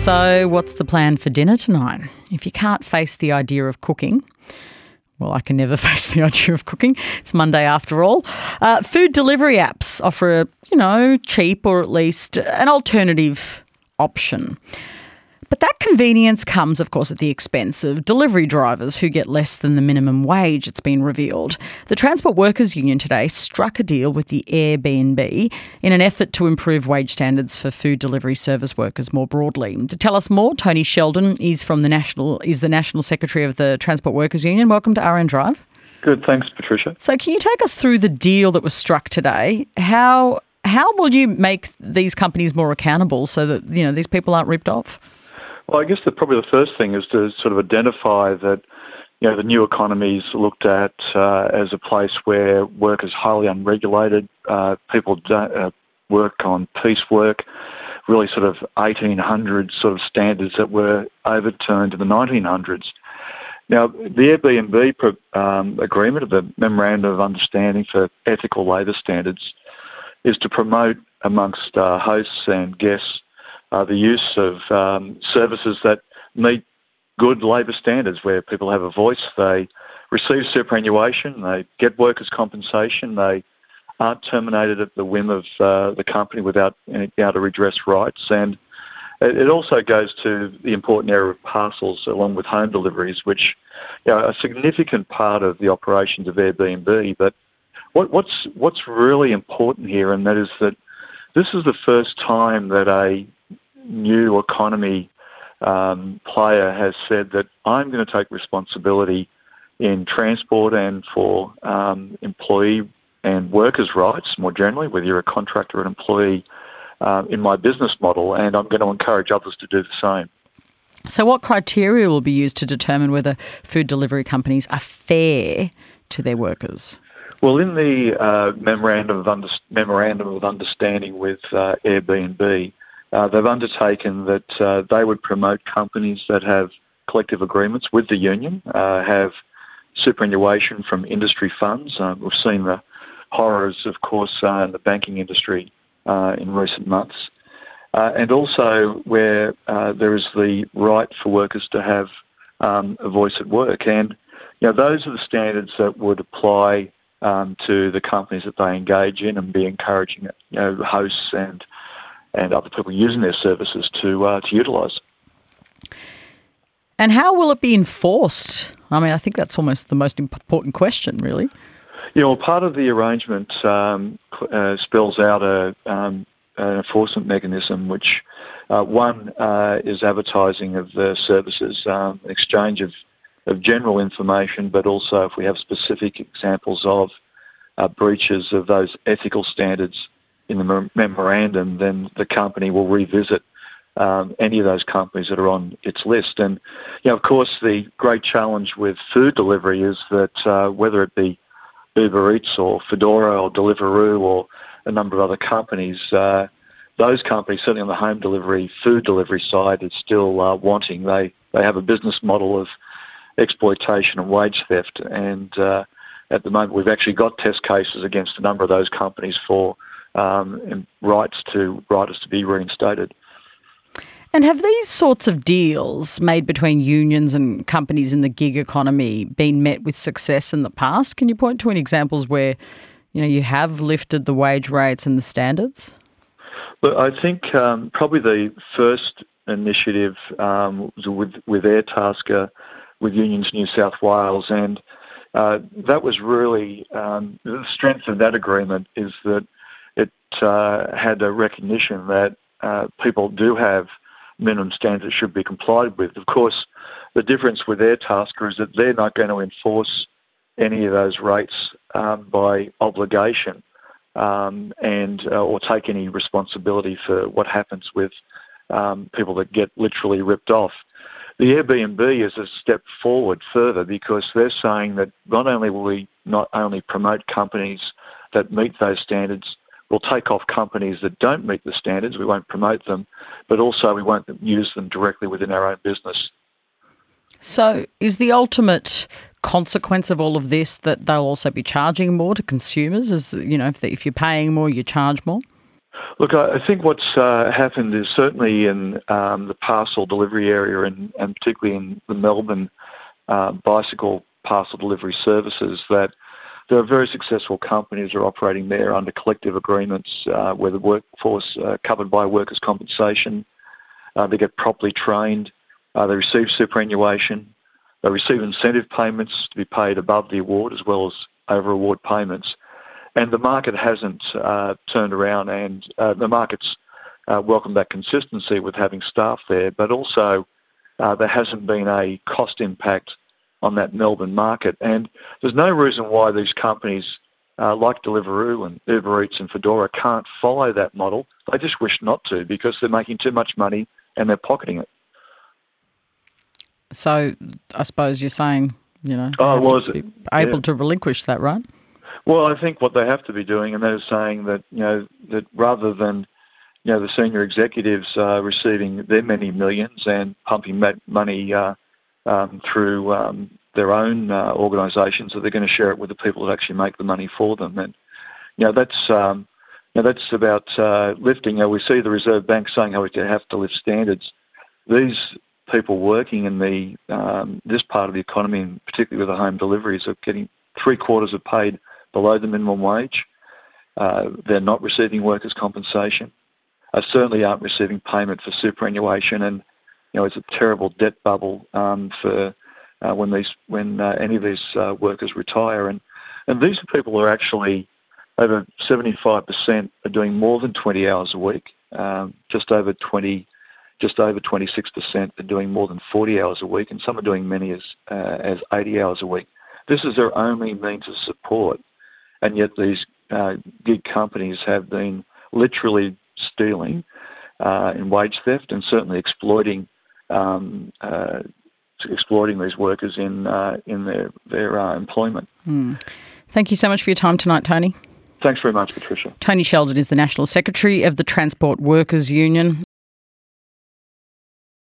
So what's the plan for dinner tonight? If you can't face the idea of cooking, well, I can never face the idea of cooking. It's Monday after all. Food delivery apps offer a, cheap or at least an alternative option. But that convenience comes, of course, at the expense of delivery drivers who get less than the minimum wage, it's been revealed. The Transport Workers Union today struck a deal with the Airbnb in an effort to improve wage standards for food delivery service workers more broadly. To tell us more, Tony Sheldon is the National Secretary of the Transport Workers Union. Welcome to RN Drive. Good, thanks, Patricia. So can you take us through the deal that was struck today? How will you make these companies more accountable so that, these people aren't ripped off? Well, I guess probably the first thing is to sort of identify that, the new economy is looked at as a place where work is highly unregulated. People don't work on piecework, really sort of 1800s sort of standards that were overturned in the 1900s. Now, the Airbnb agreement, the Memorandum of Understanding for Ethical Labour Standards, is to promote amongst hosts and guests the use of services that meet good labour standards, where people have a voice, they receive superannuation, they get workers' compensation, they aren't terminated at the whim of the company without being able to redress rights. And it also goes to the important area of parcels along with home deliveries, which are a significant part of the operations of Airbnb. But what's really important here, and that is that this is the first time that a new economy player has said that I'm going to take responsibility in transport and for employee and workers' rights more generally, whether you're a contractor or an employee, in my business model, and I'm going to encourage others to do the same. So what criteria will be used to determine whether food delivery companies are fair to their workers? Well, in the Memorandum of Understanding with Airbnb, they've undertaken that they would promote companies that have collective agreements with the union, have superannuation from industry funds. We've seen the horrors, of course, in the banking industry in recent months. And also where there is the right for workers to have a voice at work. And those are the standards that would apply to the companies that they engage in, and be encouraging hosts and other people using their services to utilise. And how will it be enforced? I mean, I think that's almost the most important question, really. Part of the arrangement spells out an enforcement mechanism, which one is advertising of the services, exchange of general information, but also if we have specific examples of breaches of those ethical standards in the memorandum, then the company will revisit any of those companies that are on its list. And, of course, the great challenge with food delivery is that whether it be Uber Eats or Foodora or Deliveroo or a number of other companies, those companies, certainly on the home delivery, food delivery side, is still wanting. They have a business model of exploitation and wage theft. And at the moment, we've actually got test cases against a number of those companies for rights to be reinstated. And have these sorts of deals made between unions and companies in the gig economy been met with success in the past? Can you point to any examples where, you have lifted the wage rates and the standards? Well, I think probably the first initiative was with Airtasker, with Unions New South Wales, and that was really the strength of that agreement is that it had a recognition that people do have minimum standards that should be complied with. Of course, the difference with Airtasker is that they're not going to enforce any of those rates by obligation or take any responsibility for what happens with people that get literally ripped off. The Airbnb is a step forward further, because they're saying that not only will we not only promote companies that meet those standards, we'll take off companies that don't meet the standards, we won't promote them, but also we won't use them directly within our own business. So is the ultimate consequence of all of this that they'll also be charging more to consumers? If you're paying more, you charge more? Look, I think what's happened is certainly in the parcel delivery area and particularly in the Melbourne bicycle parcel delivery services, that there are very successful companies that are operating there under collective agreements where the workforce covered by workers' compensation. They get properly trained. They receive superannuation. They receive incentive payments to be paid above the award as well as over-award payments. And the market hasn't turned around, and the market's welcomed that consistency with having staff there, but also there hasn't been a cost impact on that Melbourne market. And there's no reason why these companies like Deliveroo and Uber Eats and Foodora can't follow that model. They just wish not to because they're making too much money and they're pocketing it. So I suppose you're saying, to be able to relinquish that, right? Well, I think what they have to be doing, and they're saying that, that rather than, the senior executives receiving their many millions and pumping money through their own organisations, that they're going to share it with the people that actually make the money for them. And, that's about lifting. We see the Reserve Bank saying how we have to lift standards. These people working in the this part of the economy, and particularly with the home deliveries, are getting 3/4 are paid below the minimum wage. They're not receiving workers' compensation. Certainly aren't receiving payment for superannuation, and it's a terrible debt bubble for when any of these workers retire. And these people are actually over 75% are doing more than 20 hours a week. Just over 26% are doing more than 40 hours a week, and some are doing many as 80 hours a week. This is their only means of support, and yet these gig companies have been literally stealing in wage theft and certainly exploiting these workers in their employment. Thank you so much for your time tonight, Tony. Thanks very much, Patricia. Tony Sheldon is the National Secretary of the Transport Workers Union.